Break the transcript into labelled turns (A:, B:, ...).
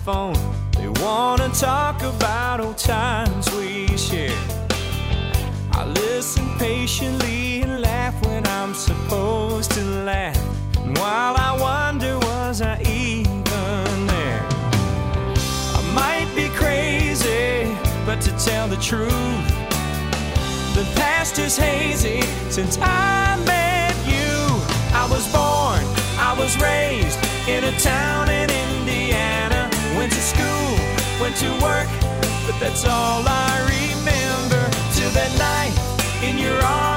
A: phone. They wanna talk about old times we shared. I listen patiently and laugh when I'm supposed to laugh. And while I wonder, was I even there? I might be crazy, but to tell the truth, the past is hazy since I met you. I was born, I was raised in a town in Indiana. Went to school, went to work, but that's all I remember. Till that night in your arms